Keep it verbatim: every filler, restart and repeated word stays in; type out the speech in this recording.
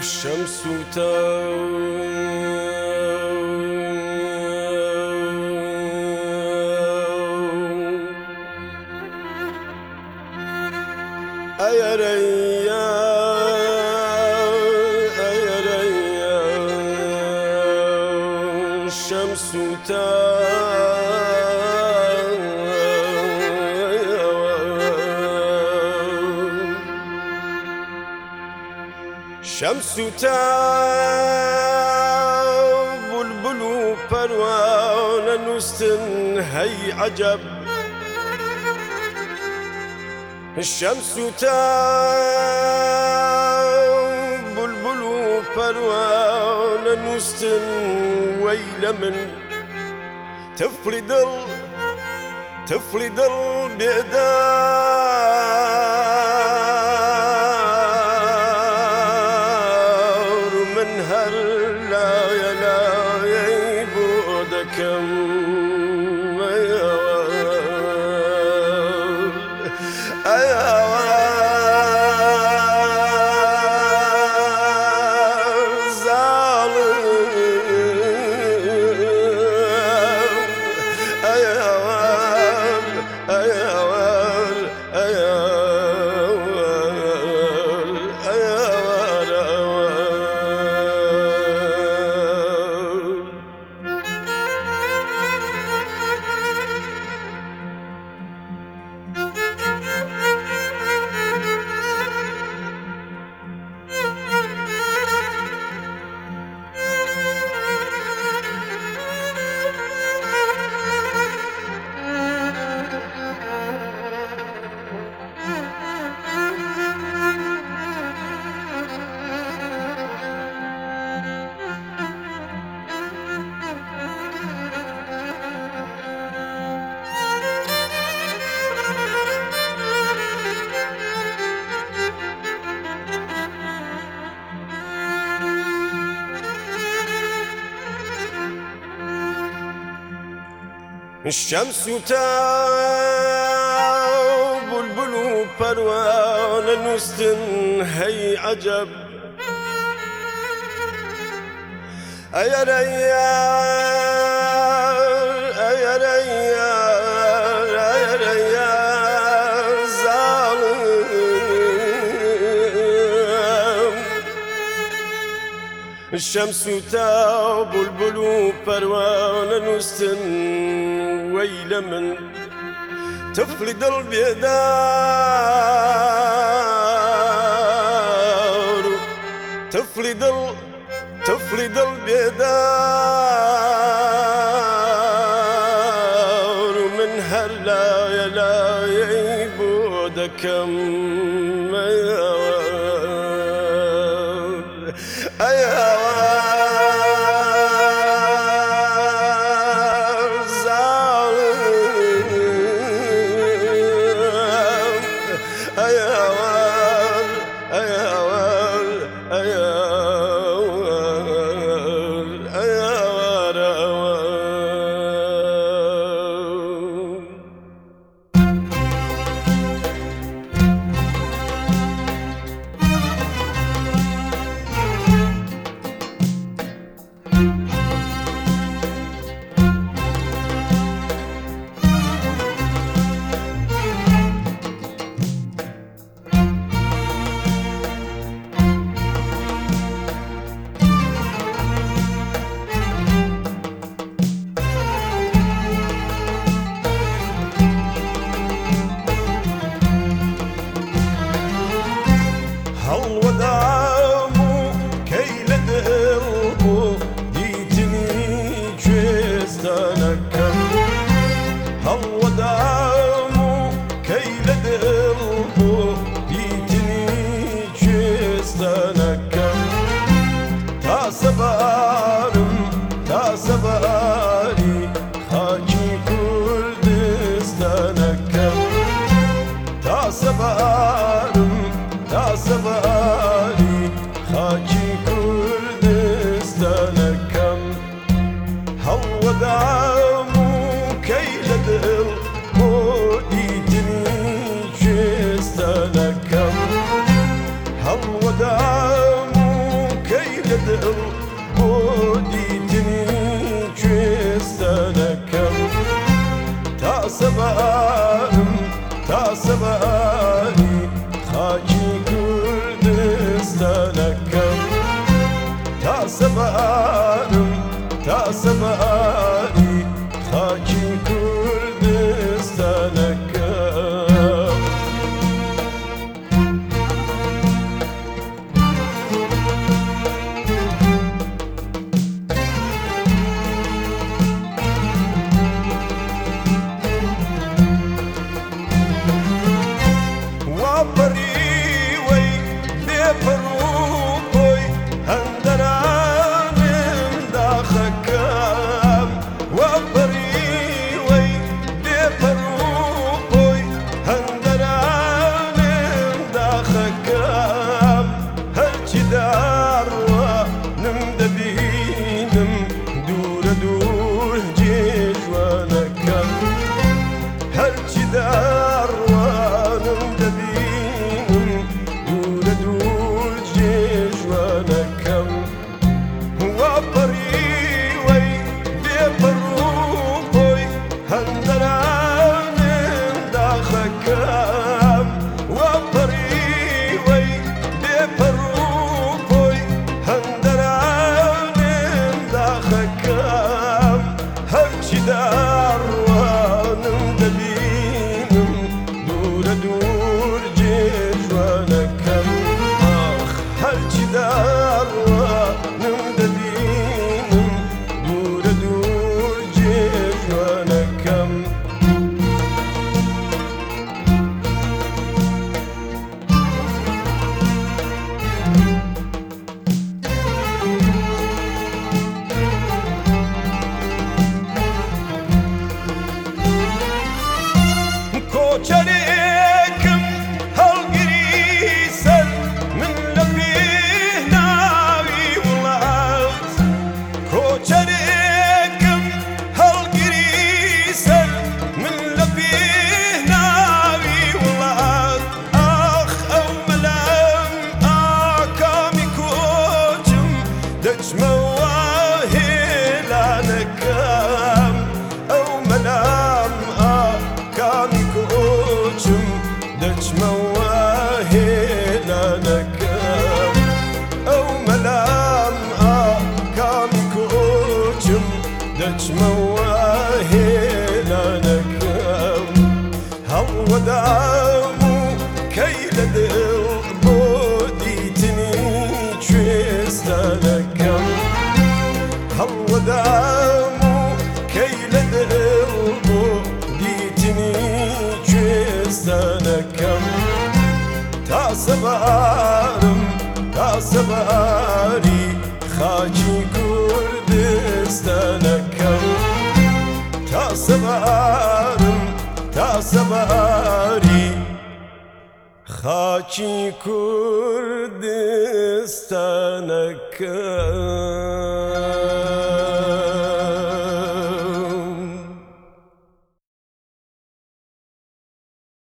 الشمس تاو أيا ريا أيا ريا الشمس شمس تاو بلبل پروانه نستن هی عجب الشمس تاو بلبل پروانه نستن ويل من تفري دل تفري دل بإدار من هلا يا لا يبودكم الشمس تاو بلبل پروانه نستن هی عجب أيا ريا أيا ريا أيا ريا ظالم الشمس تاو بلبل پروانه نستن ويل من تفرد البيدار تفرد ال تفرد البيدار من هلا يا لا يبودكم يا سبارم تا سباري خاكي كردستانكم تا سبارم تا سباري خاكي كردستانكم هو دعمو كيل دل وديتني جستانكم هو دعمو كوچەرێکم هەڵگریسەر من لە پێناوی وڵات کۆچەرێکم هەڵگریسەر من لە پێناوی وڵات ئاخ ئەو مەلام ئاکامی کۆچم دەچمەوە هێلانەکەم ئەو مەلام ئاکامی کۆچم دەچمەوە هێلانەکەم ئەو مەلام ئاکامی کۆچم دەچمەوە هێلانەکەم هەڵوەدام و کەی لە دڵ بۆ دیتنی کوێستانەکەم هەڵوەدام و کەی لە دڵ بۆ دیتنی کوێستانەکەم تا سەبارم تا سەباری خاکی کوردستانەکەم تا سەبارم تا سەباری خاکی کوردستانەکەم